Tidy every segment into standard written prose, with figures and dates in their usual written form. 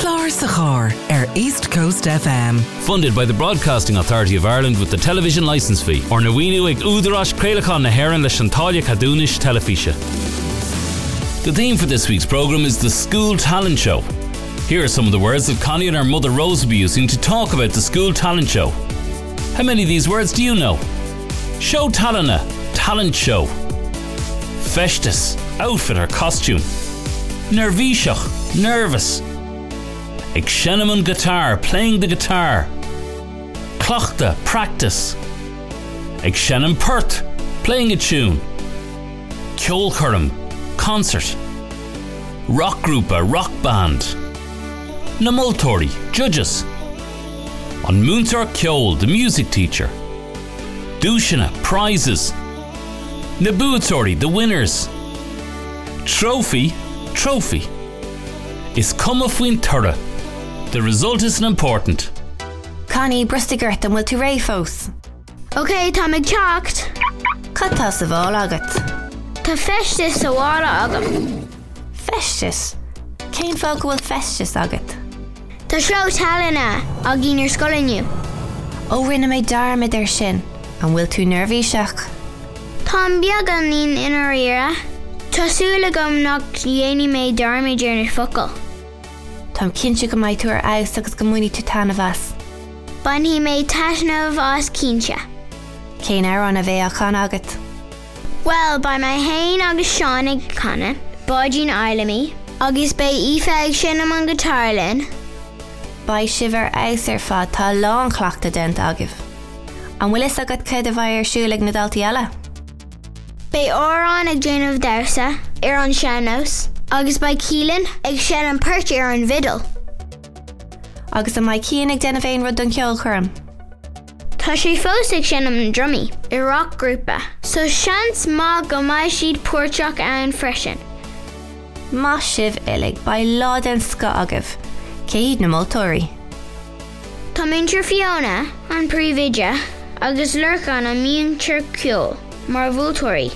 Clár sa chár East Coast FM. Funded by the Broadcasting Authority of Ireland with the television licence fee. Or na wíniú ag údarás creaachán na hÉireann leis an táille cadúnis telefíse. The theme for this week's programme is the School Talent Show. Here are some of the words that Connie and her mother Rose will be using to talk about the School Talent Show. How many of these words do you know? Show talana, talent show. Festus, outfit or costume. Nervíseach, nervous. Ag Shenaman guitar, playing the guitar. Clochta, practice. Ag Shannon Perth, playing a tune. Ceolchoirm, concert. Rock group, a rock band. Na Multóirí, judges. On Múntar Ceol, the music teacher. Dúisina, prizes. Na Buatóirí, the winners. Trophy, trophy. Is come of win turra. The result isn't important. Connie, brustigert and will to ray fós. Okay, tá mig teacht. Catá sa bháil agat. Tá festis sa bhála agam. Festis? Cén fág bhfuil festis agat? Tá seo talana a gínar scoilniu. Ó rinne mé darmid ar sin, an bhfuil tú nervíseach. Tá beagan nín inar ira. Tásúla gom nach dhéanaí mé darmid ar na focail. Tám cinse go maiid tú ar aus agus go muoine tú tána bhas. Bain hí mé taisnamh as cinse. Cén ar an a bheith a chan agat? Well, ba my hain agus Sean ag canna, báidín ailimi, agus bei ifeag sinam an guitarlin. Ba sibh ar aus ar fad tá lán cleachta dent agah. An bhfuil is agat céad a bhaid ar siúil ag na daltaí eile? Bei órán ag déanamh dausa ar an seannos, agus bei Keelan ag Shannon Perth ar an vidal. Agus am mai cían ag déanamh aon rud don ceolchoirm. Tá sé fós ag Shannon an drummy, I rock grúpa, so seans má go mai siad puirteach an freisin. Má sibh ilig ba lá den sca agah, céad na Multóirí. Tá mintir Fiona an príomhide agus lurcan an Múntar Ceol, mar bhúltóirí.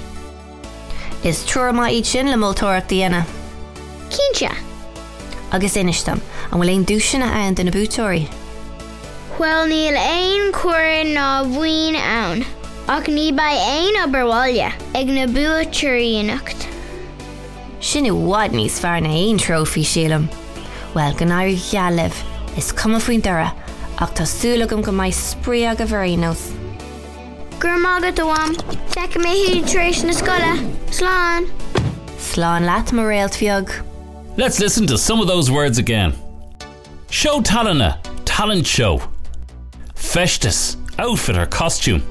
Is trúr má iad sin le Multóireacht dhéana. Cínse? Agus inistam, an bhfuil éon dúisina ann den na Buatóirí. Well, níl éon cuir ná bhuain ann, ach ní ba éon oberháile ag na Buatóiríonacht. Sin i bhád níos fearr na aon trófaí sílam. Well, go náir ghealibh, is cuma faoin dara, ach tá súlagam go maiid sprí aga bhréanos. Gur mágad amháin, fecha mé hiad tréis na scoile. Slán! Slán leat mar réalt fiog. Let's listen to some of those words again. Show talana, talent show. Festus, outfit or costume.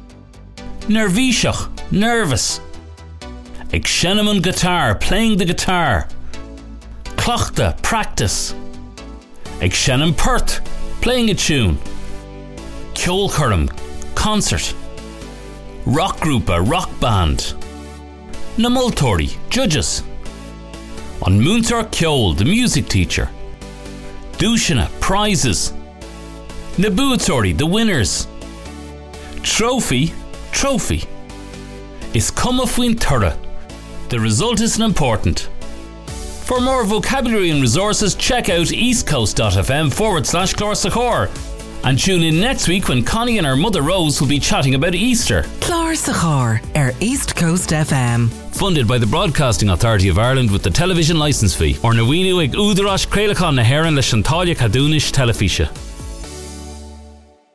Nervíseach, nervous. Ag Shenaman guitar, playing the guitar. Clochta, practice. Ag Shannon Perth, playing a tune. Ceolchoirm, concert. Rock group, a rock band. Na Multóirí, judges. On Múntar Ceol, the music teacher. Dúisina, prizes. Na Buatóirí, the winners. Trophy, trophy. Is come of win turra. The result isn't important. For more vocabulary and resources, check out eastcoast.fm/Clár sa chár. And tune in next week when Connie and her mother Rose will be chatting about Easter. Clár sa chár East Coast FM. Funded by the Broadcasting Authority of Ireland with the television licence fee. Or na wíniú ag údarás creaachán na hÉireann leis an táille cadúnis telefíse.